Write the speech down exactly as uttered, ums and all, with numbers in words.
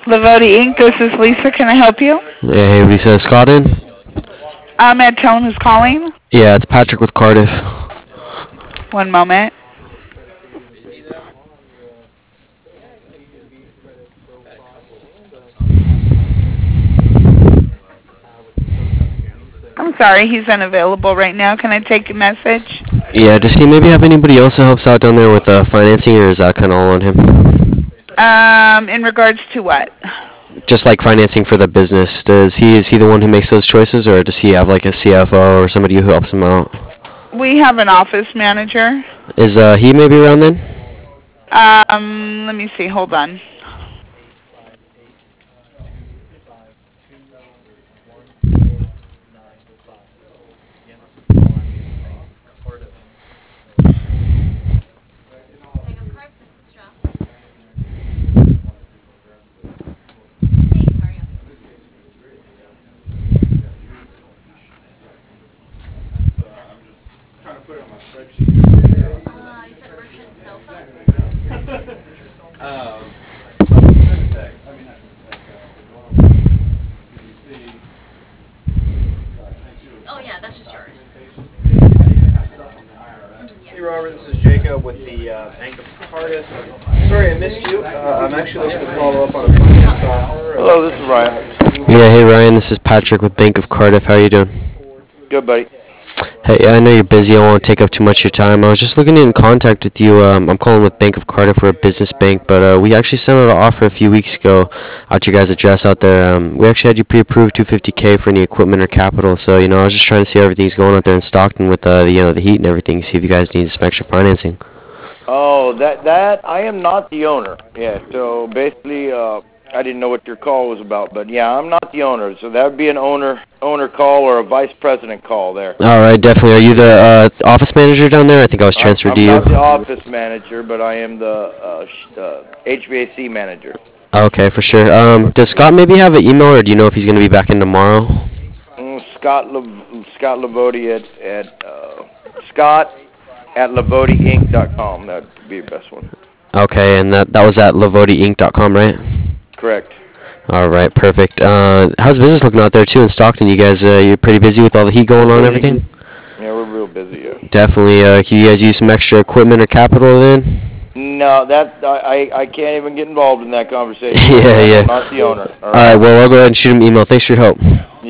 Lavoti Incorporated. This is Lisa. Can I help you? Yeah, hey Lisa, is Scott in? Um, Ed, tell him who's calling. Yeah, it's Patrick with Cardiff. One moment. I'm sorry, he's unavailable right now. Can I take a message? Yeah, does he maybe have anybody else that helps out down there with uh, financing, or is that kind of all on him? Um, in regards to what? Just like financing for the business, does he is he the one who makes those choices, or does he have like a C F O or somebody who helps him out? We have an office manager. Is uh, he maybe around then? Um, let me see. Hold on. Hey Robert, this is Jacob with the uh, Bank of Cardiff. Sorry I missed you. Uh, I'm actually looking to follow up on a finance offer. Hello, this is Ryan. Yeah, hey Ryan, this is Patrick with Bank of Cardiff. How you doing? Good, buddy. Hey, I know you're busy. I won't take up too much of your time. I was just looking to get in contact with you. Um, I'm calling with Bank of Cardiff. We're a business bank, but uh, we actually sent out an offer a few weeks ago out to your guys' address out there. Um, we actually had you pre-approved two hundred fifty K for any equipment or capital. So, you know, I was just trying to see how everything's going out there in Stockton with uh, the, you know, the heat and everything. See if you guys need some extra financing. Oh, that that I am not the owner. Yeah. So basically, uh, I didn't know what your call was about, but yeah, I'm not the owner. So that would be an owner owner call or a vice president call there. All right, definitely. Are you the uh, office manager down there? I think I was transferred I'm, to I'm you. not the office manager, but I am the uh, sh- uh, H V A C manager. Okay, for sure. Um, does Scott maybe have an email, or do you know if he's going to be back in tomorrow? Mm, Scott Le- Scott Lavoti at at uh, Scott at lavoti inc dot com. That would be your best one. Okay, and that that was at lavoti inc dot com, right? Correct. All right, perfect. Uh, how's business looking out there too in Stockton? You guys, uh, you're pretty busy with all the heat going on and everything. Yeah, we're real busy. Yeah. Definitely. Uh, can you guys use some extra equipment or capital then? No, that I I can't even get involved in that conversation. Yeah, yeah. I'm not the owner. All right. Well, I'll go ahead and shoot him an email. Thanks for your help.